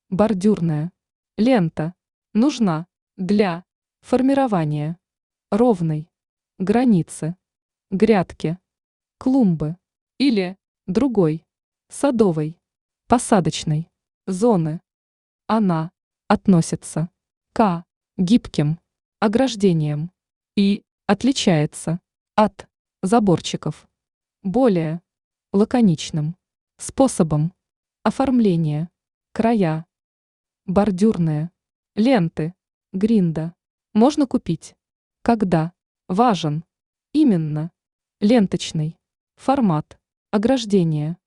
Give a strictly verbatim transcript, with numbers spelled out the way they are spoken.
Бордюрная лента нужна для формирования ровной границы, грядки, клумбы или другой садовой посадочной зоны. Она относится к гибким ограждениям и отличается от заборчиков более лаконичным способом оформления. Края бордюрные ленты гринда можно купить, когда важен именно ленточный формат ограждения.